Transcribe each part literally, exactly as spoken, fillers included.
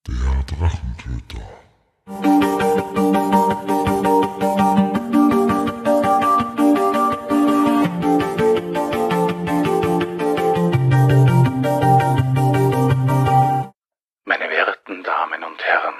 Der Drachentöter. Meine werten Damen und Herren.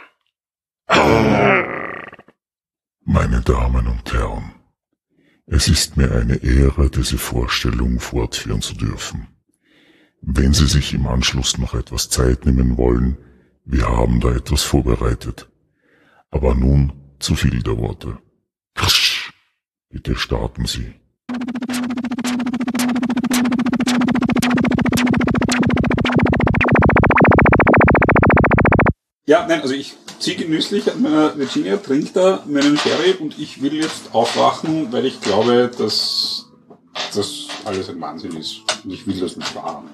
Meine Damen und Herren, es ist mir eine Ehre, diese Vorstellung fortführen zu dürfen. Wenn Sie sich im Anschluss noch etwas Zeit nehmen wollen, wir haben da etwas vorbereitet. Aber nun zu viel der Worte. Krsch, bitte starten Sie. Ja, nein, also ich ziehe genüsslich an meiner Virginia, trinke da meinen Sherry und ich will jetzt aufwachen, weil ich glaube, dass das alles ein Wahnsinn ist. Und ich will das nicht wahrhaben.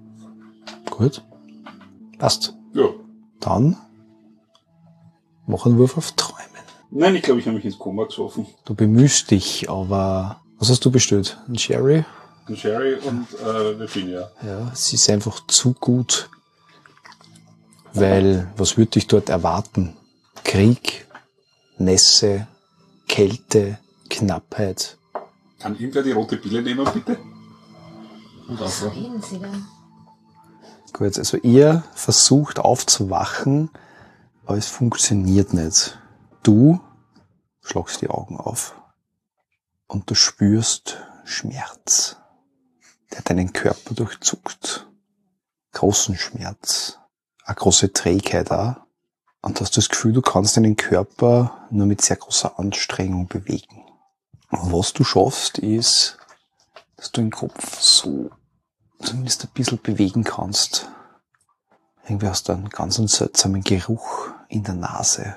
Gut. Passt. Ja. Dann mach einen Wurf auf Träumen. Nein, ich glaube, ich habe mich ins Koma gesoffen. Du bemühst dich, aber was hast du bestellt? Ein Sherry? Ein Sherry und äh, Virginia. Ja, es ist einfach zu gut. Weil, was würde dich dort erwarten? Krieg, Nässe, Kälte, Knappheit. Kann irgendwer die rote Pille nehmen, bitte? Und Was aufwachen. reden Sie denn? Gut, also ihr versucht aufzuwachen, aber es funktioniert nicht. Du schlagst die Augen auf und du spürst Schmerz, der deinen Körper durchzuckt. Großen Schmerz, eine große Trägheit auch. Und hast das Gefühl, du kannst deinen Körper nur mit sehr großer Anstrengung bewegen. Und was du schaffst, ist, dass du den Kopf so zumindest ein bisschen bewegen kannst. Irgendwie hast du einen ganz seltsamen Geruch in der Nase.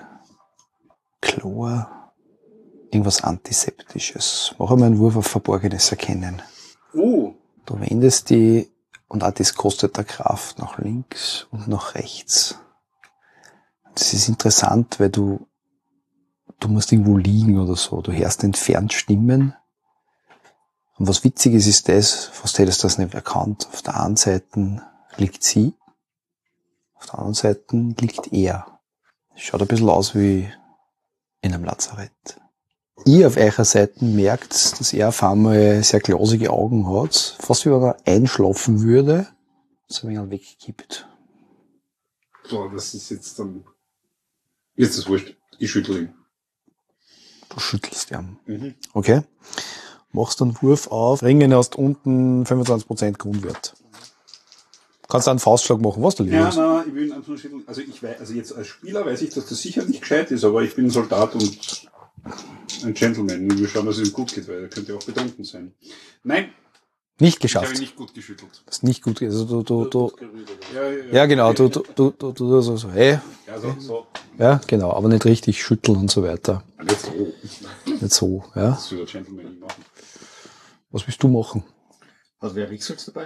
Chlor, irgendwas Antiseptisches. Mach einmal einen Wurf auf Verborgenes erkennen. Uh, Du wendest die, und auch das kostet der Kraft, nach links und nach rechts. Das ist interessant, weil du, du musst irgendwo liegen oder so. Du hörst entfernt Stimmen. Und was witzig ist, ist das, fast hättest du das nicht erkannt. Auf der einen Seite liegt sie, auf der anderen Seite liegt er. Schaut ein bisschen aus wie in einem Lazarett. Ihr auf eurer Seite merkt, dass er auf einmal sehr glasige Augen hat, fast wie wenn er einschlafen würde, so ein wenig weggekippt. so, das ist jetzt dann... Ist das wurscht. Ich schüttel ihn. Du schüttelst ihn. Mhm. Okay. Machst einen Wurf auf. Ringen hast unten fünfundzwanzig Prozent Grundwert. Kannst einen Faustschlag machen, was du Ja, liebst. nein, ich will ihn einfach nur schütteln. Also ich weiß, also jetzt als Spieler weiß ich, dass das sicher nicht gescheit ist, aber ich bin ein Soldat und ein Gentleman. Ich will schauen, dass es ihm gut geht, weil er könnte auch betrunken sein. Nein, Nicht ich habe geschafft. ihn nicht gut geschüttelt. Das ist nicht gut. Also du, du, du, Ja, ja, ja genau, du, du, du, du, du so, so, hey, Ja, so, so. ja, genau, aber nicht richtig schütteln und so weiter. Ja, nicht so. Nicht so, ja. Das will der Gentleman nicht machen. Was willst du machen? Hat wer Riechsalz dabei?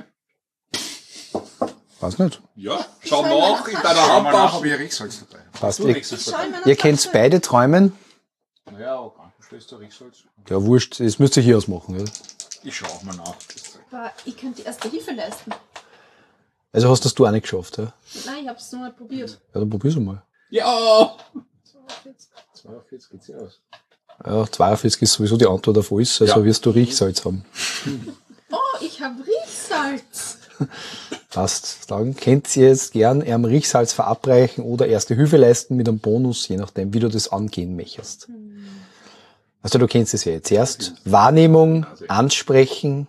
Weiß nicht. Ja, schau schau mal nach in nach. deiner Schau mal nach, Handtasche. ob ich Riechsalz dabei habe. Passt. Du Ihr, Riechsalz Ich dabei? schau in meiner ihr könnt Tasche. beide träumen. Naja, Krankenschwester, Riechsalz. Ja, wurscht, das müsst ihr hier ausmachen. Ja. Ich schau auch mal nach. Aber ich könnte die erste Hilfe leisten. Also hast das du auch nicht geschafft, ja? Nein, ich hab's nur mal probiert. Ja, dann probier's mal. Ja! zweiundvierzig geht's ja aus. Ja, zweiundvierzig ist sowieso die Antwort auf alles, also Ja. wirst du Riechsalz haben. Oh, ich hab Riechsalz. Passt. Dann könnt ihr jetzt gern einem Riechsalz verabreichen oder erste Hilfe leisten mit einem Bonus, je nachdem, wie du das angehen möchtest. Also du kennst es ja jetzt. Erst Wahrnehmung, ansprechen,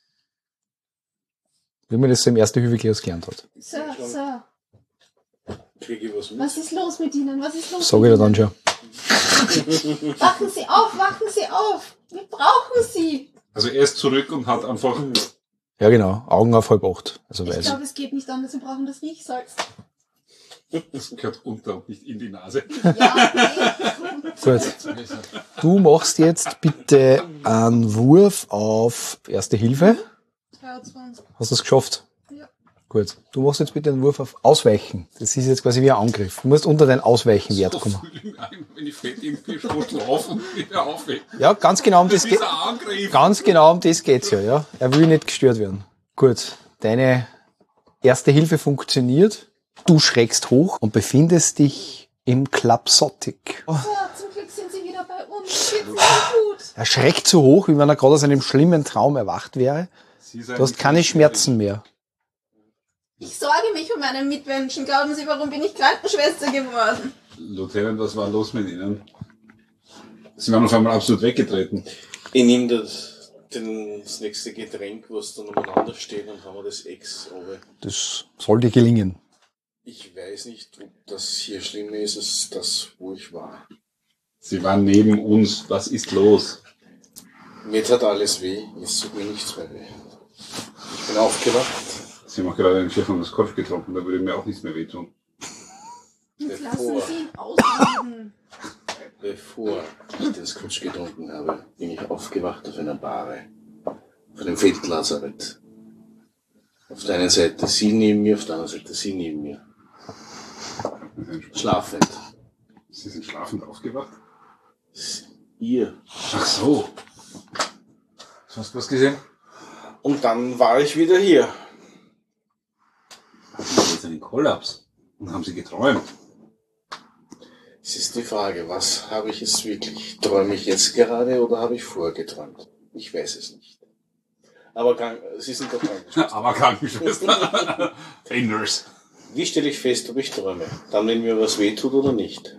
wie man das so im Erste-Hilfe-Kurs gelernt hat. Sir, Sir, Kriege ich was mit? was ist los mit Ihnen? Was ist los Sag ich mit dir dann schon. Ihnen? Wachen Sie auf, wachen Sie auf. Wir brauchen Sie. Also er ist zurück und hat einfach... Ja genau, Augen auf halb acht. Also Ich weiß. glaube, es geht nicht anders. Wir brauchen das Riechsalz. Das gehört unter und nicht in die Nase. Ja, nee. Gut. Du machst jetzt bitte einen Wurf auf Erste Hilfe. dreiundzwanzig. Hast du es geschafft? Ja. Gut. Du machst jetzt bitte einen Wurf auf Ausweichen. Das ist jetzt quasi wie ein Angriff. Du musst unter deinen Ausweichenwert So kommen. fühle ich mich ein, wenn ich fällt irgendwie Schwuchtel auf und wieder aufwecke. Ja, ganz genau um Das das ist geht. ein Angriff. Ganz genau um das geht's ja, ja. Er will nicht gestört werden. Gut. Deine Erste Hilfe funktioniert. Du schreckst hoch und befindest dich im Klapsottik. So, zum Glück sind Sie wieder bei uns. Geht's Ihnen gut? Er schreckt so hoch, wie wenn er gerade aus einem schlimmen Traum erwacht wäre. Du hast keine Schmerzen mehr. Ich sorge mich um meine Mitmenschen. Glauben Sie, warum bin ich Krankenschwester geworden? Lieutenant, was war los mit Ihnen? Sie waren auf einmal absolut weggetreten. Ich nehme das, den, das nächste Getränk, was da nebeneinander steht, und haben wir das Ex runter. Das soll dir gelingen. Ich weiß nicht, ob das hier schlimmer ist als das, wo ich war. Sie waren neben uns. Was ist los? Mir tat alles weh, jetzt tut mir nichts mehr weh. Ich bin aufgewacht. Sie haben auch gerade einen Chef das Kopf getrunken, da würde mir auch nichts mehr wehtun. Jetzt Bevor, lassen Sie ihn ausreden. bevor ich den Scotch getrunken habe, bin ich aufgewacht auf einer Bahre. Auf einem Feldlazarett. Auf der einen Seite sie neben mir, auf der anderen Seite sie neben mir. Schlafend. Sie sind schlafend aufgewacht? Ihr. Ach so. Hast du was gesehen? Und dann war ich wieder hier. Hatten Sie jetzt einen Kollaps? Und haben Sie geträumt? Es ist die Frage, was habe ich jetzt wirklich? Träume ich jetzt gerade oder habe ich vorgeträumt? Ich weiß es nicht. Aber krank, Sie sind doch Krankenschwester. Aber Krankenschwester. Fingers. Wie stelle ich fest, ob ich träume? Dann, wenn mir was wehtut oder nicht.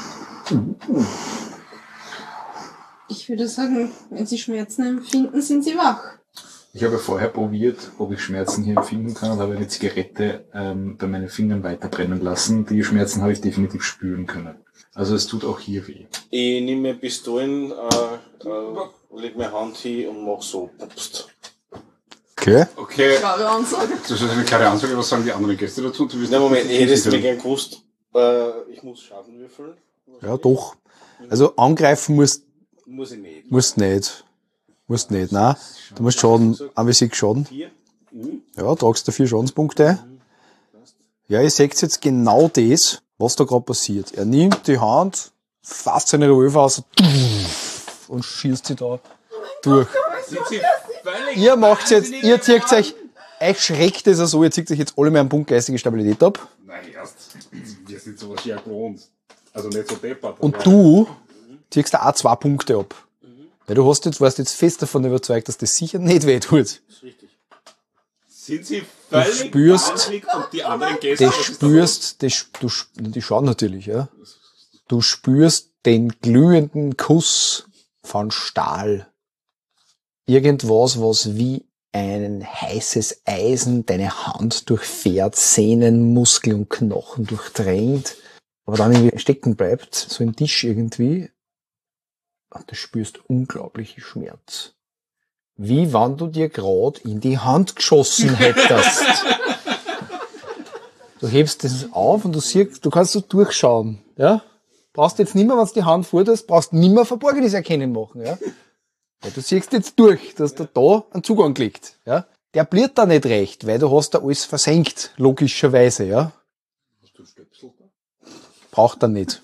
Ich würde sagen, wenn Sie Schmerzen empfinden, sind Sie wach. Ich habe vorher probiert, ob ich Schmerzen hier empfinden kann, und habe eine Zigarette ähm, bei meinen Fingern weiter brennen lassen. Die Schmerzen habe ich definitiv spüren können. Also es tut auch hier weh. Ich nehme Pistolen, äh, äh, leg meine Hand hin und mach so, pupst. Okay. Okay. Klare Ansage. Das ist eine klare Ansage. Was sagen die anderen Gäste dazu? Du wirst Na Moment, ich hätte es mir gern. gern gewusst. Äh, ich muss Schaden würfeln. Ja, doch. Also angreifen musst Muss ich nicht. musst nicht. Musst nicht, nein. Du musst Schaden, anvisiert Schaden. Vier. Mhm. Ja, tragst du vier Schadenspunkte. Ja, ihr seht jetzt genau das, was da gerade passiert. Er nimmt die Hand, fasst seine Revolver aus und schießt sie da durch. Sind Sie völlig Ihr macht's jetzt, wahnsinnig ihr zieht geworden? euch, euch schreckt es so, ihr zieht euch jetzt alle mehr einen Punkt geistige Stabilität ab. Nein, erst. Wir sind sowas ja gewohnt. Also nicht so deppert. Und aber- du ziehst da auch zwei Punkte ab. Weil du hast jetzt, warst jetzt fest davon überzeugt, dass das sicher nicht weh tut. Das ist richtig. Sind Sie völlig spürst- wahnsinnig und die anderen Gäste... Das was ist da spürst, das, du, sp- die schauen natürlich, ja. Du spürst den glühenden Kuss von Stahl. Irgendwas, was wie ein heißes Eisen deine Hand durchfährt, Sehnen, Muskel und Knochen durchdrängt, aber dann irgendwie stecken bleibt, so im Tisch irgendwie. Und du spürst unglaublichen Schmerz. Wie wenn du dir gerade in die Hand geschossen hättest. Du hebst das auf und du siehst, du kannst so durchschauen, ja? Brauchst jetzt nimmer, wenn du die Hand vortust, brauchst nimmer Verborgenes erkennen machen, ja? Weil du siehst jetzt durch, dass da da ein Zugang liegt, ja? Der bliert da nicht recht, weil du hast da alles versenkt, logischerweise, ja? Hast du Stöpsel da? Braucht er nicht.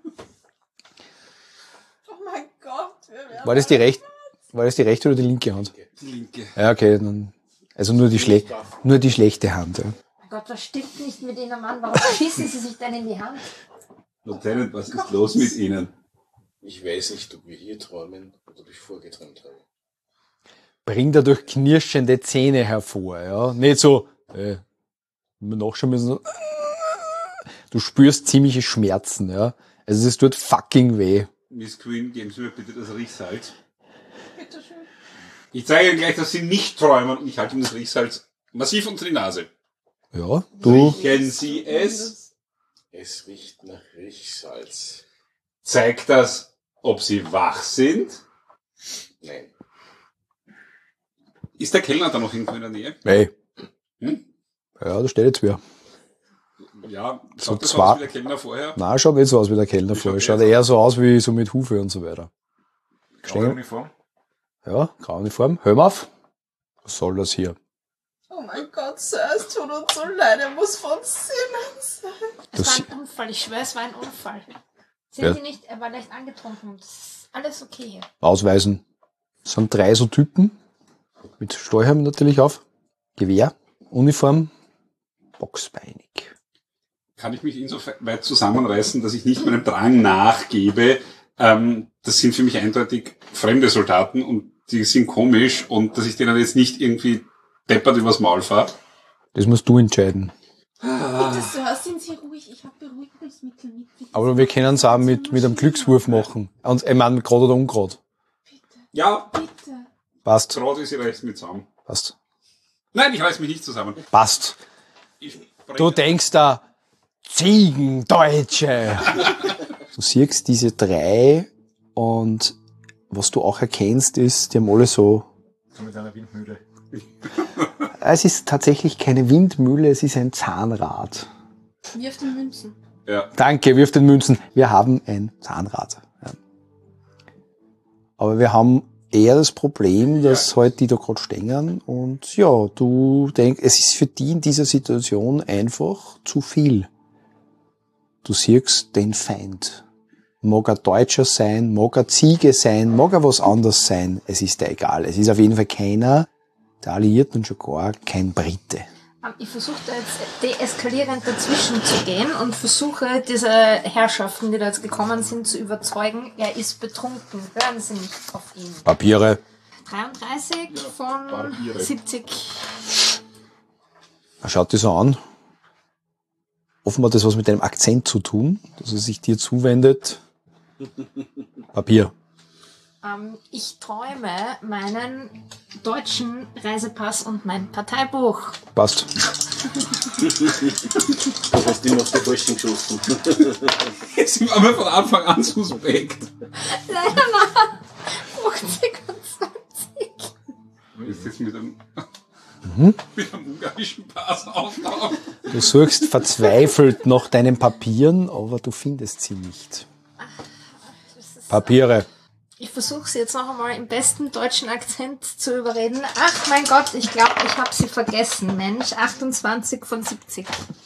Oh mein Gott, wir werden... War das die rechte, war das die rechte oder die linke Hand? Die linke. Ja, okay, dann, also nur die schle nur die schlechte Hand, ja. Mein Gott, was stimmt nicht mit Ihnen, Mann? Warum schießen Sie sich denn in die Hand? Lieutenant, was ist los mit Ihnen? Ich weiß nicht, ob wir hier träumen oder ob ich vorgeträumt habe. Bring dadurch knirschende Zähne hervor, ja. Nicht so, äh, nachschauen müssen, so, du spürst ziemliche Schmerzen, ja. Also es tut fucking weh. Miss Queen, geben Sie mir bitte das Riechsalz. Bitteschön. Ich zeige Ihnen gleich, dass Sie nicht träumen und ich halte Ihnen das Riechsalz massiv unter die Nase. Ja, du, Riechen Sie es? Es riecht nach Riechsalz. Zeigt das, ob Sie wach sind? Nein. Ist der Kellner da noch irgendwo in der Nähe? ey. Hm? Ja, da steht jetzt wer. Ja, So schaut das zwei- aus wie der Kellner vorher? Nein, schaut nicht so aus wie der Kellner Wie vorher. schaut Schaut der eher so aus wie so mit Hufe und so weiter. Graue Uniform. Ja, graue Uniform. Hör mal auf. Was soll das hier? Oh mein Gott, Sir, es tut uns so leid, er muss von Sinnen sein. Es Das- war ein Unfall, ich schwöre, es war ein Unfall. Sind Ja. Sie nicht, er war leicht angetrunken. Das ist alles okay hier. Ausweisen. Es sind drei so Typen. Mit Steuerhelm natürlich auf. Gewehr. Uniform. Boxbeinig. kann ich mich insoweit zusammenreißen, dass ich nicht meinem Drang nachgebe. Ähm, das sind für mich eindeutig fremde Soldaten und die sind komisch und dass ich denen jetzt nicht irgendwie deppert übers Maul fahre. Das musst du entscheiden. Bitte, Sir, sind Sie ruhig. Ich habe Beruhigungsmittel mit. Bitte. Aber wir können es auch mit, mit einem Glückswurf machen. Und ich meine, gerade oder ungerade. Bitte. Ja, Bitte. Passt. gerade ist ich reiß mich zusammen. Passt. Nein, ich reiß mich nicht zusammen. Passt. Ich Du denkst da, Ziegendeutsche. Du siehst diese drei und was du auch erkennst ist, die haben alle so... So mit einer Windmühle. Es ist tatsächlich keine Windmühle, es ist ein Zahnrad. Wie auf den Münzen. Ja. Danke, wirf den Münzen. Wir haben ein Zahnrad. Ja. Aber wir haben eher das Problem, dass halt die da gerade stehen und ja, du denkst, es ist für die in dieser Situation einfach zu viel. Du siehst den Feind. Mag er Deutscher sein, mag er Ziege sein, mag er was anderes sein, es ist dir egal. Es ist auf jeden Fall keiner der Alliierten und schon gar kein Brite. Ich versuche da jetzt deeskalierend dazwischen zu gehen und versuche diese Herrschaften, die da jetzt gekommen sind, zu überzeugen, er ist betrunken. Hören Sie nicht auf ihn. Papiere. dreiunddreißig von Papiere. siebzig. Er schaut dich so an. Offenbar hat das was mit deinem Akzent zu tun, dass er sich dir zuwendet. Papier. Ähm, ich träume meinen deutschen Reisepass und mein Parteibuch. Passt. Du hast immer auf die Falschen geschossen. Jetzt sind wir aber von Anfang an suspekt. Leider nein. fünfzig und zwanzig. Ist jetzt mit einem, Mhm. mit einem ungarischen Pass auftaucht. Du suchst verzweifelt nach deinen Papieren, aber du findest sie nicht. Papiere. Ich versuche sie jetzt noch einmal im besten deutschen Akzent zu überreden. Ach mein Gott, ich glaube, ich habe sie vergessen. Mensch, achtundzwanzig von siebzig.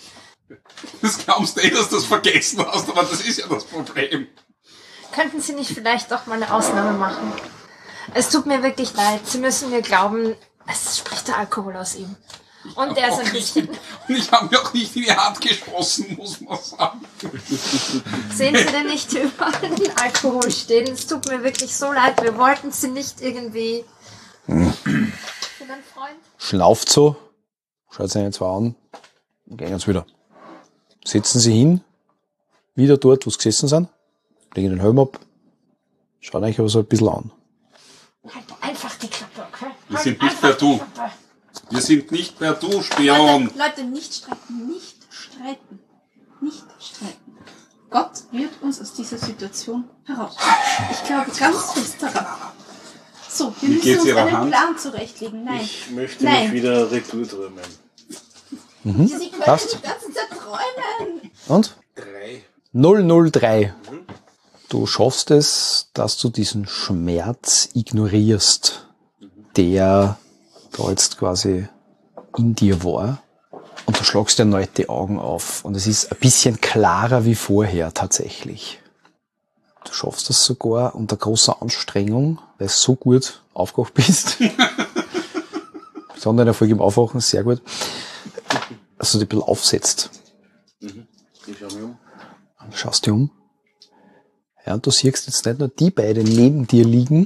Das glaubst du eh, dass du das vergessen hast, aber das ist ja das Problem. Könnten Sie nicht vielleicht doch mal eine Ausnahme machen? Es tut mir wirklich leid. Sie müssen mir glauben, es spricht der Alkohol aus ihm. Und der ist ein bisschen... Und ich habe mir auch nicht in die Hand geschossen, muss man sagen. Sehen Sie denn nicht überall den Alkohol stehen? Es tut mir wirklich so leid. Wir wollten Sie nicht irgendwie... Für einen Freund? Schnauft so, schaut sie einen zwar an und gehen jetzt wieder. Setzen sie hin, wieder dort, wo sie gesessen sind, legen den Helm ab, schauen euch aber so ein bisschen an. Halt einfach die Klappe, okay? Wir Halt sind nicht einfach mehr du. die Klappe. Wir sind nicht mehr du, Spion. Leute, Leute, nicht streiten, nicht streiten, nicht streiten. Gott wird uns aus dieser Situation heraus. Ich glaube ganz fest daran. So, wir Wie müssen geht's uns Ihrer einen Hand? Plan zurechtlegen. Nein. Ich möchte Nein. mich wieder retour träumen. Mhm. Sie können Passt. die ganze Zeit träumen. Und? Drei. null null drei. Du schaffst es, dass du diesen Schmerz ignorierst, der da jetzt quasi in dir war. Und du schlagst erneut die Augen auf. Und es ist ein bisschen klarer wie vorher tatsächlich. Du schaffst das sogar unter großer Anstrengung, weil du so gut aufgewacht bist. Besonders in der Folge im Aufwachen, sehr gut. Dass du dich ein bisschen aufsetzt. Mhm. Ich schau mich um. Du schaust dich um. Ja, und du siehst jetzt nicht nur die beiden neben dir liegen,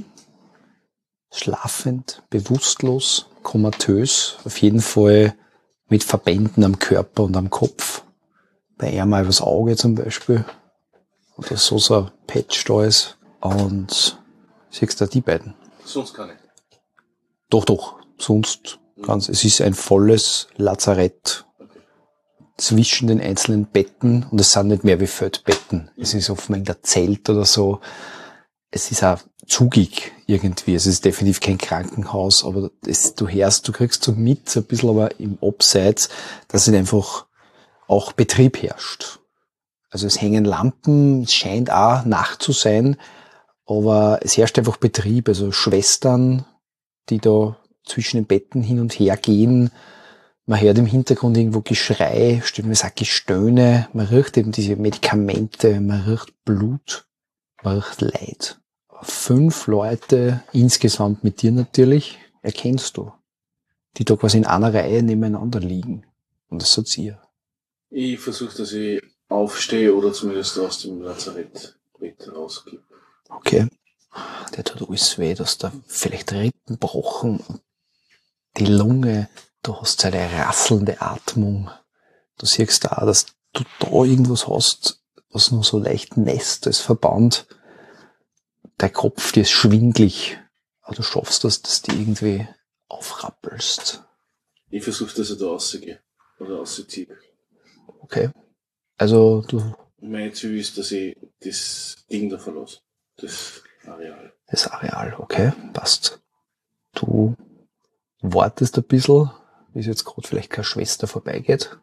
schlafend, bewusstlos, komatös, auf jeden Fall mit Verbänden am Körper und am Kopf. Bei ihm mal übers Auge zum Beispiel. Oder so so ein Patch da ist. Und siehst du die beiden. Sonst gar nicht. Doch, doch, sonst ganz. Es ist ein volles Lazarett zwischen den einzelnen Betten und es sind nicht mehr wie Feldbetten. Es ist offenbar ein Zelt oder so. Es ist auch zugig irgendwie. Es ist definitiv kein Krankenhaus, aber es, du hörst, du kriegst so mit, so ein bisschen aber im Abseits, dass es einfach auch Betrieb herrscht. Also es hängen Lampen, es scheint auch Nacht zu sein, aber es herrscht einfach Betrieb. Also Schwestern, die da zwischen den Betten hin und her gehen. Man hört im Hintergrund irgendwo Geschrei, stellenweise auch Gestöhne. Man riecht eben diese Medikamente, man riecht Blut, man riecht Leid. Fünf Leute insgesamt mit dir natürlich erkennst du, die da quasi in einer Reihe nebeneinander liegen. Und das seid ihr. Ich versuche, dass ich aufstehe oder zumindest aus dem Lazarettbett rausgehe. Okay. Der tut alles weh, dass da vielleicht Rippen gebrochen, die Lunge, du hast eine rasselnde Atmung. Du siehst da, dass du da irgendwas hast, was nur so leicht nässt, ist verbannt. Dein Kopf, dir ist schwindlig. Aber du schaffst das, dass du irgendwie aufrappelst. Ich versuche, dass ich da rausgehe. Oder rausziehe. Okay. Also, du... Mein Ziel ist, dass ich das Ding da verlasse. Das Areal. Das Areal, okay, passt. Du wartest ein bisschen, bis jetzt gerade vielleicht keine Schwester vorbeigeht.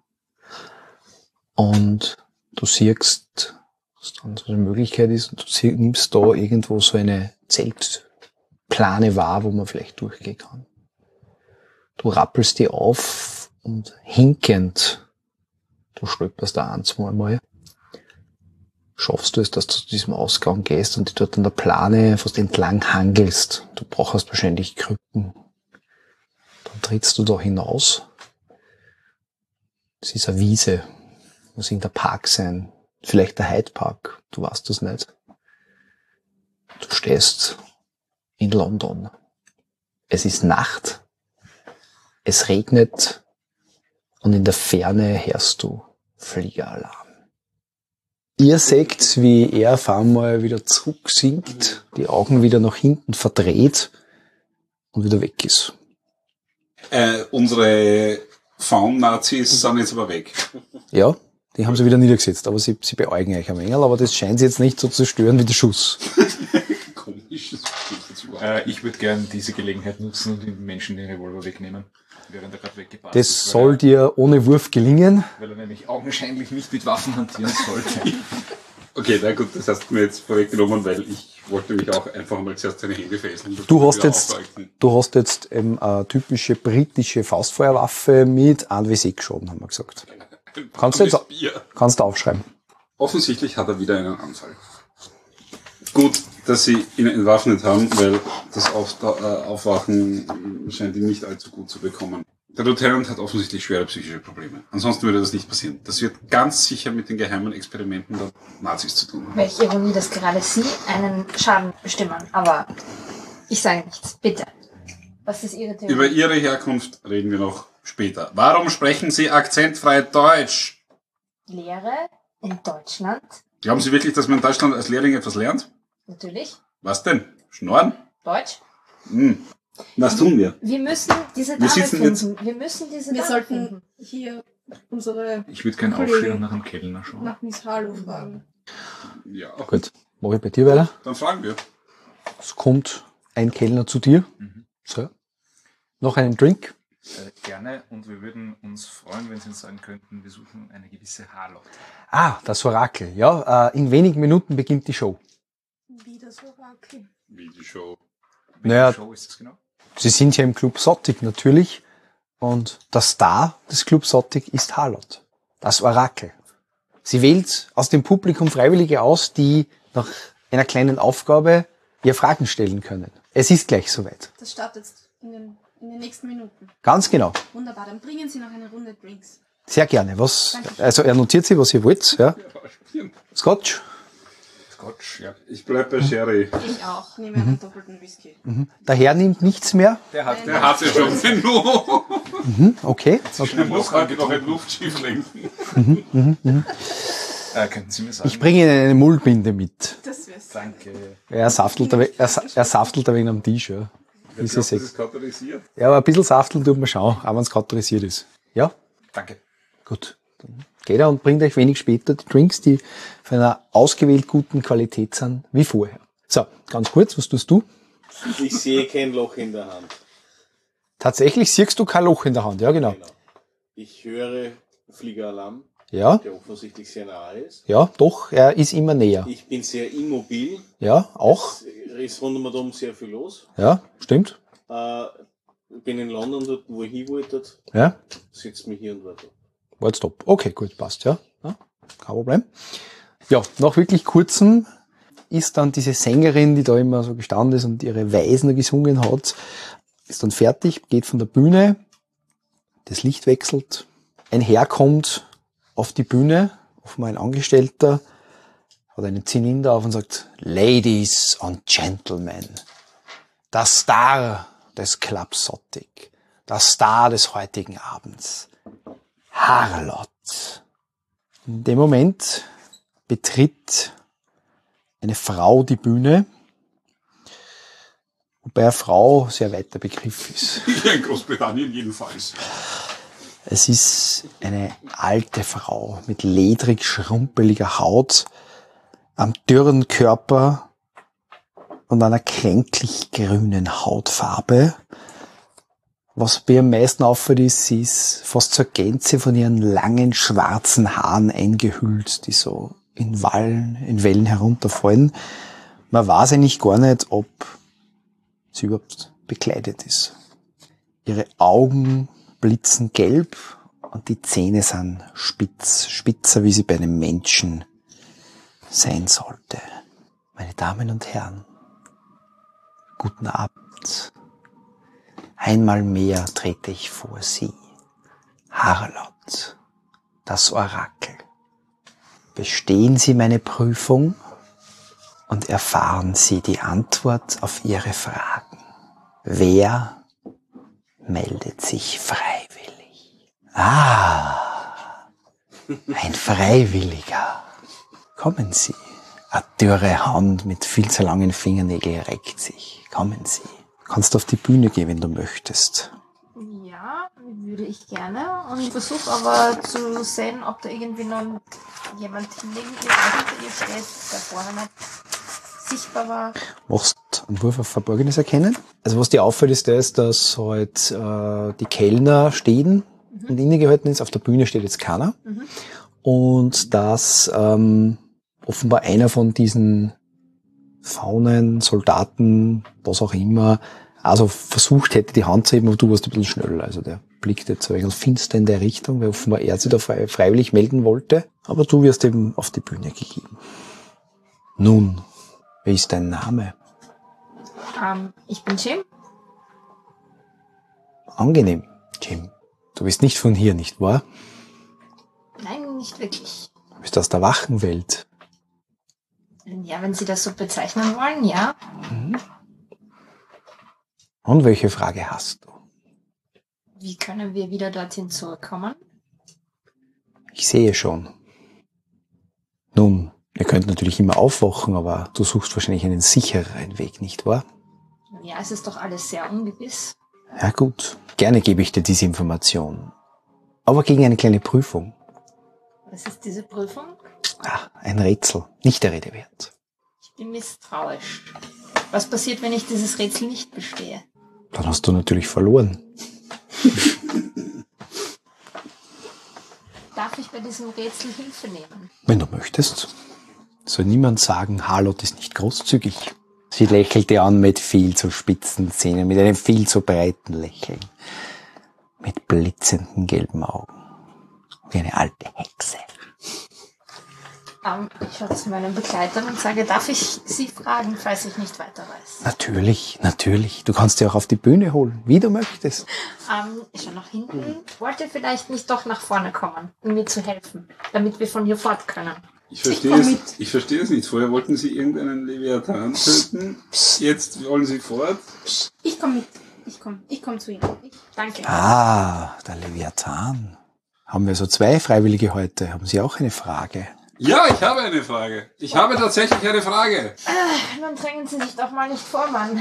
Und du siehst, was dann so eine Möglichkeit ist, du sie- nimmst da irgendwo so eine Zeltplane wahr, wo man vielleicht durchgehen kann. Du rappelst die auf und hinkend, du stolperst da ein, zweimal, schaffst du es, dass du zu diesem Ausgang gehst und dich dort an der Plane fast entlang hangelst. Du brauchst wahrscheinlich Krücken. Dann trittst du da hinaus. Es ist eine Wiese. Muss irgendein Park sein. Vielleicht der Hyde Park. Du weißt das nicht. Du stehst in London. Es ist Nacht. Es regnet. Und in der Ferne hörst du Fliegeralarm. Ihr seht, wie er auf einmal wieder zurücksinkt, die Augen wieder nach hinten verdreht und wieder weg ist. Äh, unsere Faun-Nazis sind jetzt aber weg. Ja, die haben sie wieder niedergesetzt, aber sie, sie beäugen euch am Engel, aber das scheint sie jetzt nicht so zu stören wie der Schuss. Komisch, das geht jetzt überhaupt Äh, ich würde gern diese Gelegenheit nutzen und den Menschen den Revolver wegnehmen, während er gerade weggebracht Das ist. soll weil dir ohne Wurf gelingen. er, weil er nämlich augenscheinlich nicht mit Waffen hantieren sollte. Okay, na gut, das hast du mir jetzt vorweggenommen, weil ich wollte mich auch einfach mal zuerst seine Hände fesseln. bevor Du wir hast wieder jetzt, aufhalten. du hast jetzt ähm, eine typische britische Faustfeuerwaffe mit einem W sechs Schaden, haben wir gesagt. Ein Kannst du jetzt- warmes Bier. Kannst du aufschreiben. Offensichtlich hat er wieder einen Anfall. Gut, dass sie ihn entwaffnet haben, weil das Auf äh, Aufwachen scheint ihm nicht allzu gut zu bekommen. Der Lieutenant hat offensichtlich schwere psychische Probleme. Ansonsten würde das nicht passieren. Das wird ganz sicher mit den geheimen Experimenten der Nazis zu tun haben. Welche Ironie, dass gerade Sie einen Schaden bestimmen. Aber ich sage nichts. Bitte. Was ist Ihre Theorie? Über Ihre Herkunft reden wir noch später. Warum sprechen Sie akzentfrei Deutsch? Lehre in Deutschland. Glauben Sie wirklich, dass man in Deutschland als Lehrling etwas lernt? Natürlich. Was denn? Schnorren? Deutsch. Hm. Was tun wir? Wir müssen diese Wir Dame sitzen finden. Wir müssen diese Wir Dame sollten finden. hier unsere Ich würde gerne Kollege aufstehen und nach dem Kellner schauen. nach Miss Harlow fragen. Ja. Gut, mache ich bei dir weiter. Dann fragen wir. Es kommt ein Kellner zu dir. Mhm. So. Noch einen Drink. Äh, gerne, und wir würden uns freuen, wenn Sie uns sagen könnten, wir suchen eine gewisse Harlow. Ah, das Orakel. Ja, äh, in wenigen Minuten beginnt die Show. Wie das Orakel. Wie die Show. Welche Naja. Show ist das genau? Sie sind ja im Club Sottig natürlich. Und der Star des Club Sottig ist Harlot. Das Orakel. Sie wählt aus dem Publikum Freiwillige aus, die nach einer kleinen Aufgabe ihr Fragen stellen können. Es ist gleich soweit. Das startet in den, in den nächsten Minuten. Ganz genau. Wunderbar, dann bringen Sie noch eine Runde Drinks. Sehr gerne. Was, Dankeschön. also er notiert sich, was ihr wollt. Ja. Scotch. Scotch, ja. Ich bleib bei Sherry. Ich auch. Ich nehme einen doppelten Whisky. Der Herr nimmt nichts mehr. Der hat, Der hat ja schon genug. Hm, okay. Der muss halt noch ein Luftschiff lenken. äh, könnten Sie mir sagen? Ich bringe Ihnen eine Mullbinde mit. Das wär's. Danke. Er saftelt, ein we- er, sa- er saftelt ein wenig am Tisch. Ja. Ich Diese glaube, das sechs. ist katalisiert. Ja, aber ein bisschen safteln tut man schauen, auch wenn es kautorisiert ist. Ja, Danke. gut. Dann geht er und bringt euch wenig später die Drinks, die von einer ausgewählt guten Qualität sind, wie vorher. So, ganz kurz, was tust du? Ich sehe kein Loch in der Hand. Tatsächlich siehst du kein Loch in der Hand, ja genau. Genau. Ich höre Fliegeralarm, Ja, der offensichtlich sehr nahe ist. ja, doch, er ist immer näher. Ich bin sehr immobil. Ja, auch. Es ist rund um und um sehr viel los. Ja, stimmt. Äh, ich bin in London, dort, wo ich hin wollte. Ja, Sitzt mich hier und warte. warte, stopp. Okay, gut, passt, ja. ja. Kein Problem. Ja, nach wirklich kurzem ist dann diese Sängerin, die da immer so gestanden ist und ihre Weisen gesungen hat, ist dann fertig, geht von der Bühne, das Licht wechselt, ein Herr kommt auf die Bühne, offenbar ein Angestellter, hat einen Zylinder auf und sagt, Ladies and Gentlemen, der Star des Club Sottig, der Star des heutigen Abends, Harlot. In dem Moment betritt eine Frau die Bühne, wobei eine Frau sehr weiter Begriff ist. Ja, in Großbritannien jedenfalls. Es ist eine alte Frau mit ledrig schrumpeliger Haut, am dürren Körper und einer kränklich grünen Hautfarbe. Was bei ihr am meisten auffällt, ist, sie ist fast zur Gänze von ihren langen schwarzen Haaren eingehüllt, die so in Wellen, in Wellen herunterfallen. Man weiß eigentlich gar nicht, ob sie überhaupt bekleidet ist. Ihre Augen blitzen gelb und die Zähne sind spitz, spitzer, wie sie bei einem Menschen sein sollte. Meine Damen und Herren, guten Abend. Einmal mehr trete ich vor Sie, Harlot, das Orakel. Bestehen Sie meine Prüfung und erfahren Sie die Antwort auf Ihre Fragen. Wer meldet sich freiwillig? Ah, ein Freiwilliger. Kommen Sie. Eine dürre Hand mit viel zu langen Fingernägeln reckt sich. Kommen Sie. Kannst auf die Bühne gehen, wenn du möchtest. Ja, würde ich gerne. Und ich versuche aber zu sehen, ob da irgendwie noch jemand neben ihr oder hinter ihr steht, der vorher nicht sichtbar war. Machst einen Wurf auf Verborgenes erkennen. Also was dir auffällt, ist das, dass halt äh, die Kellner stehen mhm. und innegehalten ist. Auf der Bühne steht jetzt keiner. Mhm. Und dass ähm, offenbar einer von diesen Faunen, Soldaten, was auch immer, also versucht hätte, die Hand zu heben, aber du warst ein bisschen schneller. Also der blickt jetzt ein bisschen finster in der Richtung, weil offenbar er sich da frei, freiwillig melden wollte. Aber du wirst eben auf die Bühne gegeben. Nun, wie ist dein Name? Ähm, ich bin Jim. Angenehm, Jim. Du bist nicht von hier, nicht wahr? Nein, nicht wirklich. Du bist aus der Wachenwelt. Ja, wenn Sie das so bezeichnen wollen, ja. Mhm. Und welche Frage hast du? Wie können wir wieder dorthin zurückkommen? Ich sehe schon. Nun, ihr könnt natürlich immer aufwachen, aber du suchst wahrscheinlich einen sichereren Weg, nicht wahr? Ja, es ist doch alles sehr ungewiss. Ja gut, gerne gebe ich dir diese Information. Aber gegen eine kleine Prüfung. Was ist diese Prüfung? Ach, ein Rätsel, nicht der Rede wert. Ich bin misstrauisch. Was passiert, wenn ich dieses Rätsel nicht bestehe? Dann hast du natürlich verloren. Darf ich bei diesem Rätsel Hilfe nehmen? Wenn du möchtest. Soll niemand sagen, Harlot ist nicht großzügig. Sie lächelte an mit viel zu spitzen Zähnen, mit einem viel zu breiten Lächeln. Mit blitzenden gelben Augen. Wie eine alte Hexe. Um, ich schaue zu meinen Begleitern und sage, darf ich Sie fragen, falls ich nicht weiter weiß? Natürlich, natürlich. Du kannst sie auch auf die Bühne holen, wie du möchtest. Um, ich schaue nach hinten. Wollt ihr vielleicht nicht doch nach vorne kommen, um mir zu helfen, damit wir von hier fort können? Ich verstehe es, ich verstehe es nicht. Vorher wollten Sie irgendeinen Leviathan töten. Jetzt wollen Sie fort. Ich komme mit. Ich komme. Ich komme zu Ihnen. Ich, danke. Ah, der Leviathan. Haben wir so zwei Freiwillige heute? Haben Sie auch eine Frage? Ja, ich habe eine Frage. Ich habe tatsächlich eine Frage. Äh, nun drängen Sie sich doch mal nicht vor, Mann.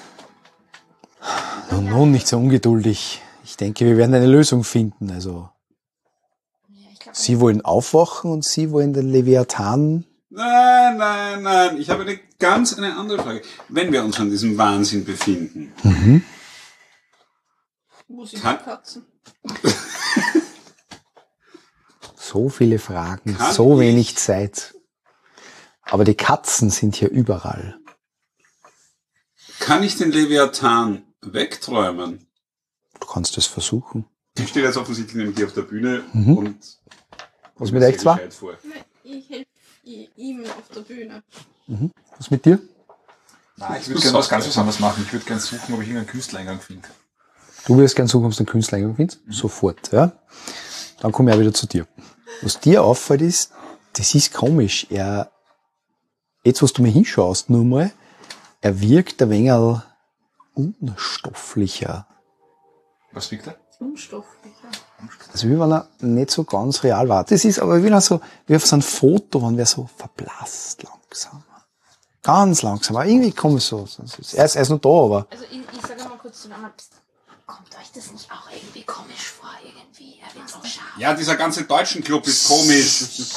Nun, nun, nicht so ungeduldig. Ich denke, wir werden eine Lösung finden. Also, Ja, ich glaub, Sie wollen aufwachen und Sie wollen den Leviathan. Nein, nein, nein. Ich habe eine ganz eine andere Frage. Wenn wir uns an diesem Wahnsinn befinden, Mhm. Wo sind Kann- die Katzen? So viele Fragen, Kann so ich- wenig Zeit. Aber die Katzen sind hier überall. kann ich den Leviathan wegträumen? Du kannst es versuchen. Ich stehe jetzt offensichtlich nämlich hier auf der Bühne Mhm. und... Was mit euch zwei? Bescheid vor. Nein, ich helfe ihm auf der Bühne. Was mit dir? Nein, ich würde gerne was ganz was anderes machen. Ich würde gerne suchen, ob ich irgendeinen Künstlereingang finde. Du wirst gern suchen, ob du einen Künstlereingang findest? Sofort, ja. Dann komme ich auch wieder zu dir. Was dir auffällt ist, das ist komisch. Er, jetzt, was du mir hinschaust, nur mal, er wirkt ein wenig unstofflicher. Was wiegt er? Unstofflicher. Also wie wenn er nicht so ganz real war. Das ist aber wieder so, wie auf so einem Foto, wenn wer so verblasst langsam. Ganz langsam. Aber irgendwie kommt es so. Er ist, er ist noch da, aber. Also ich, ich sage mal kurz zu Mama, kommt euch das nicht auch irgendwie komisch vor? Irgendwie, er wird so scharf. Ja, dieser ganze deutschen Club ist komisch.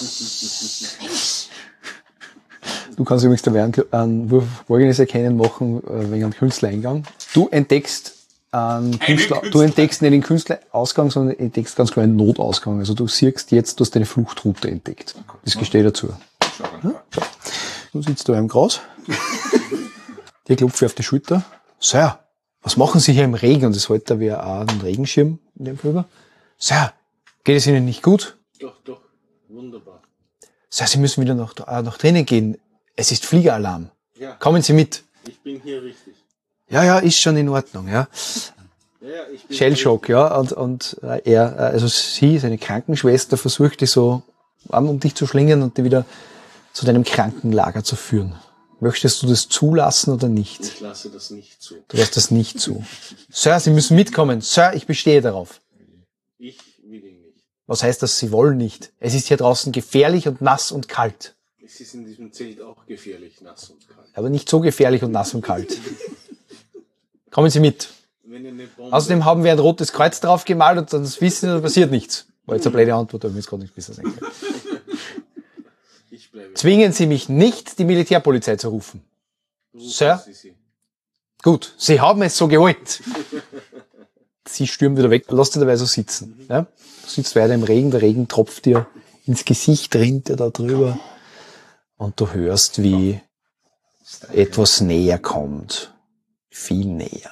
Du kannst übrigens da einen Wurf Organis erkennen machen, wegen einem Künstlereingang. Du entdeckst einen Künstler, Künstler. du entdeckst nicht den Künstlerausgang, sondern entdeckst ganz klar einen Notausgang. Also du siehst jetzt, du hast deine Fluchtroute entdeckt. Das gestehe dazu. Ja? Du sitzt da im Gras. Der klopft dir auf die Schulter. Sir, was machen Sie hier im Regen? Und das hält da wie auch einen Regenschirm in dem Fall. Sir, geht es Ihnen nicht gut? Doch, doch, wunderbar. Sir, Sie müssen wieder nach, äh, nach drinnen gehen. Es ist Fliegeralarm. Ja, Kommen Sie mit. ich bin hier richtig. Ja, ja, ist schon in Ordnung, ja. Ja, ja, ich bin Shellshock, ja. Und, und äh, er, äh, also sie, seine Krankenschwester, versucht die so an, um dich zu schlingen und die wieder zu deinem Krankenlager zu führen. Möchtest du das zulassen oder nicht? Ich lasse das nicht zu. Du lässt das nicht zu. Sir, Sie müssen mitkommen. Sir, ich bestehe darauf. Ich will ihn nicht. Was heißt das, Sie wollen nicht? Es ist hier draußen gefährlich und nass und kalt. Es ist in diesem Zelt auch gefährlich, nass und kalt. Aber nicht so gefährlich und nass und kalt. Kommen Sie mit. Wenn ihr eine Bombe... Außerdem haben wir ein rotes Kreuz drauf gemalt und dann wissen, da passiert nichts. War jetzt eine blöde Antwort, aber mir ist gerade nichts besser sein können. Ich bleibe. Zwingen Sie mich nicht, die Militärpolizei zu rufen. Rufen Sir? Sie sie. Gut, Sie haben es so gewollt. Sie stürmt wieder weg, lass dich dabei so sitzen. Ja? Du sitzt weiter im Regen, der Regen tropft dir ins Gesicht, rinnt dir da drüber. Und du hörst, wie etwas näher kommt. Viel näher.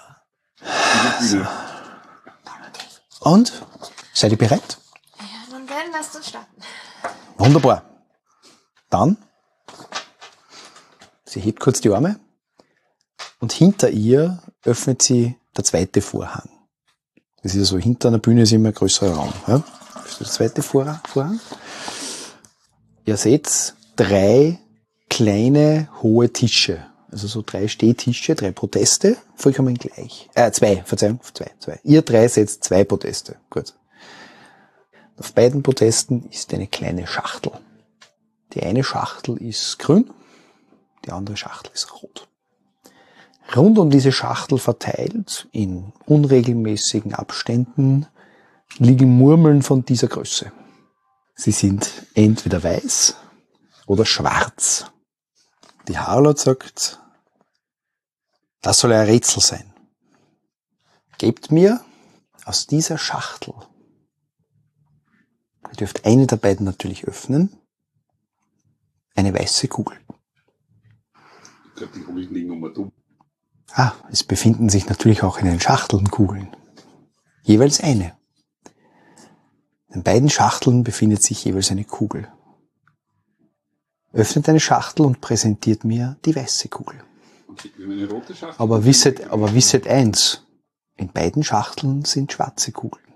Und? Seid ihr bereit? Ja, nun dann lasst uns starten. Wunderbar. Dann, sie hebt kurz die Arme und hinter ihr öffnet sie der zweite Vorhang. Das ist ja so, hinter einer Bühne ist immer ein größerer Raum. Ja? Das ist der zweite Vorhang. Ihr seht drei kleine, hohe Tische. Also so drei Stehtische, drei Podeste, vollkommen gleich. Äh, zwei, Verzeihung, zwei, zwei. Ihr drei setzt zwei Podeste. Gut. Auf beiden Podesten ist eine kleine Schachtel. Die eine Schachtel ist grün, die andere Schachtel ist rot. Rund um diese Schachtel verteilt, in unregelmäßigen Abständen, liegen Murmeln von dieser Größe. Sie sind entweder weiß oder schwarz. Die Harlot sagt, das soll ein Rätsel sein. Gebt mir aus dieser Schachtel, ihr dürft eine der beiden natürlich öffnen, eine weiße Kugel. Ich glaube, die Kugeln liegen um dumm. Ah, es befinden sich natürlich auch in den Schachteln Kugeln. Jeweils eine. In beiden Schachteln befindet sich jeweils eine Kugel. Öffnet eine Schachtel und präsentiert mir die weiße Kugel. Okay, wir haben eine rote Schachtel. Aber wisset, aber wisset eins, in beiden Schachteln sind schwarze Kugeln.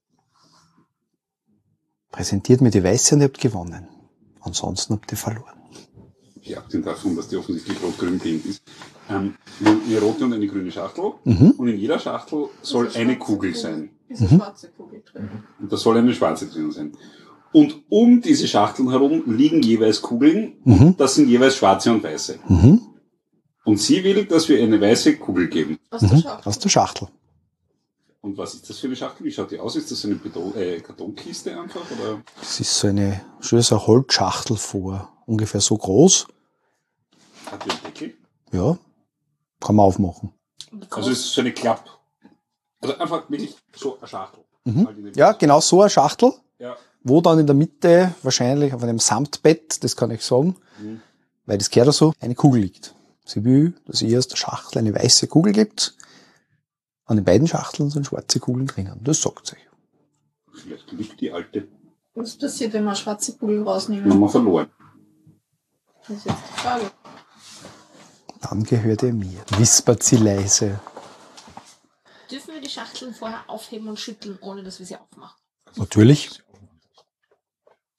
Präsentiert mir die weiße und ihr habt gewonnen. Ansonsten habt ihr verloren. Ich abgesehen davon, dass die offensichtlich rot-grün blind ist. Ähm, eine rote und eine grüne Schachtel. Mhm. Und in jeder Schachtel soll Ist eine schwarze Kugel sein. Ist eine schwarze Kugel drin. Und da soll eine schwarze drin sein. Und um diese Schachteln herum liegen jeweils Kugeln. Mhm. Und das sind jeweils schwarze und weiße. Mhm. Und sie will, dass wir eine weiße Kugel geben. Aus der Mhm. Schachtel. Aus der Schachtel. Und was ist das für eine Schachtel? Wie schaut die aus? Ist das eine Beton äh, Kartonkiste einfach? Oder? Es ist so eine, stell dir so eine Holzschachtel vor. Ungefähr so groß. Hat die einen Deckel? Ja. Kann man aufmachen. Also es ist so eine Klapp. Also einfach wirklich so eine Schachtel. Mhm. Halt in den- Ja, genau so eine Schachtel, Ja. wo dann in der Mitte, wahrscheinlich auf einem Samtbett, das kann ich sagen, Mhm. weil das gehört da so, eine Kugel liegt. Sie will, dass ihr aus der Schachtel eine weiße Kugel gibt. An den beiden Schachteln sind schwarze Kugeln drinnen. Das sagt sie. Vielleicht liegt die alte. Was passiert, wenn wir eine schwarze Kugel Die rausnehmen? haben wir verloren. Das ist jetzt die Frage. Dann gehört ihr mir, wispert sie leise. Dürfen wir die Schachteln vorher aufheben und schütteln, ohne dass wir sie aufmachen? Natürlich.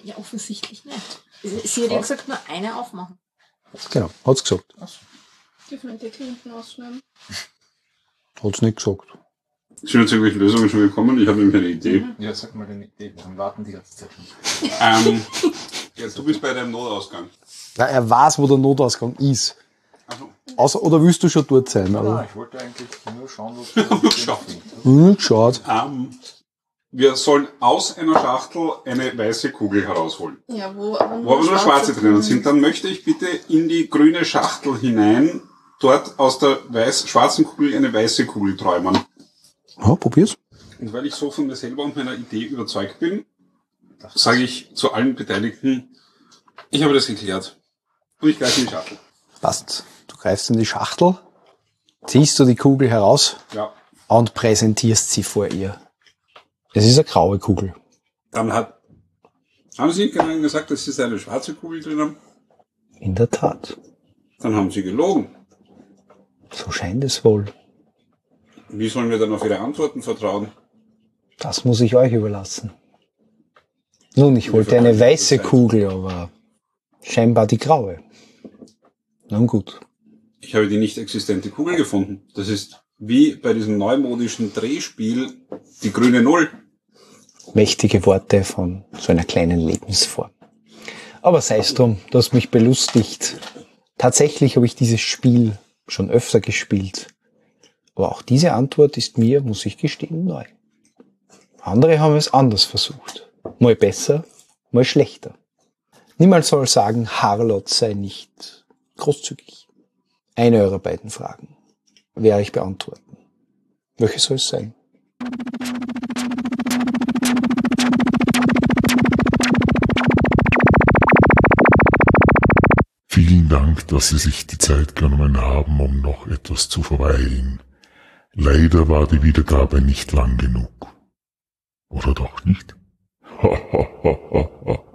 Ja, offensichtlich nicht. Sie hat ja gesagt, nur eine aufmachen. Genau, hat's gesagt. Dürfen wir den Deckel hinten ausschneiden? Hat's nicht gesagt. Sind jetzt irgendwelche Lösungen schon gekommen? Ich habe nämlich eine Idee. Ja, sag mal deine Idee. Wir warten die ganze Zeit schon. Ähm, ja, du bist bei deinem Notausgang. Ja, er weiß, wo der Notausgang ist. Also, Außer, oder willst du schon dort sein? Nein, Oder? ich wollte eigentlich nur schauen, ob du den Schaut. findest. Hm, geschaut. ähm, wir sollen aus einer Schachtel eine weiße Kugel herausholen. Ja, wo, Wo aber nur schwarze drinnen sind, dann möchte ich bitte in die grüne Schachtel hinein, dort aus der weiß, schwarzen Kugel eine weiße Kugel träumen. Ja, probier's. Und weil ich so von mir selber und meiner Idee überzeugt bin, sage ich zu allen Beteiligten, ich habe das geklärt. Und ich greife in die Schachtel. Passt. Du greifst in die Schachtel, ziehst du die Kugel heraus Ja. und präsentierst sie vor ihr. Es ist eine graue Kugel. Dann hat, haben Sie genau gesagt, dass Sie eine schwarze Kugel drin haben? In der Tat. Dann haben Sie gelogen. So scheint es wohl. Wie sollen wir dann auf Ihre Antworten vertrauen? Das muss ich euch überlassen. Nun, ich Wir wollte eine vertrauen weiße der Zeit. Kugel, aber scheinbar die graue. Nun gut. Ich habe die nicht existente Kugel gefunden. Das ist wie bei diesem neumodischen Drehspiel die grüne Null. Mächtige Worte von so einer kleinen Lebensform. Aber sei es drum, du hast mich belustigt. Tatsächlich habe ich dieses Spiel schon öfter gespielt. Aber auch diese Antwort ist mir, muss ich gestehen, neu. Andere haben es anders versucht. Mal besser, mal schlechter. Niemand soll sagen, Harlot sei nicht großzügig. Eine eurer beiden Fragen werde ich beantworten. Welche soll es sein? Vielen Dank, dass Sie sich die Zeit genommen haben, um noch etwas zu verweilen. Leider war die Wiedergabe nicht lang genug. Oder doch nicht? Ha ha ha ha ha.